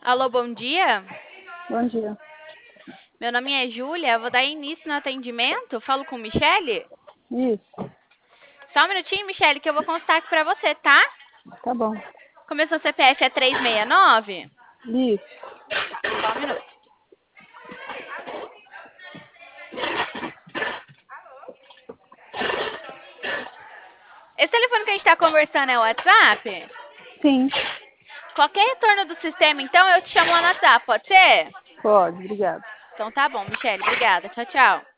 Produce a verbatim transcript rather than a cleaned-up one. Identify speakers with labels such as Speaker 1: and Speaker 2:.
Speaker 1: Alô, bom dia.
Speaker 2: Bom dia.
Speaker 1: Meu nome é Júlia, eu vou dar início no atendimento. Falo com Michele?
Speaker 2: Isso,
Speaker 1: Só um minutinho, Michele, que eu vou constar aqui pra você, tá?
Speaker 2: tá bom.
Speaker 1: Começou o C P F é três seis nove?
Speaker 2: Isso,
Speaker 1: Só um minuto. Esse telefone que a gente tá conversando é o WhatsApp?
Speaker 2: sim,
Speaker 1: Qualquer retorno do sistema, então, eu te chamo lá no WhatsApp, pode ser?
Speaker 2: pode, obrigada.
Speaker 1: Então tá bom, Michele, obrigada. Tchau, tchau.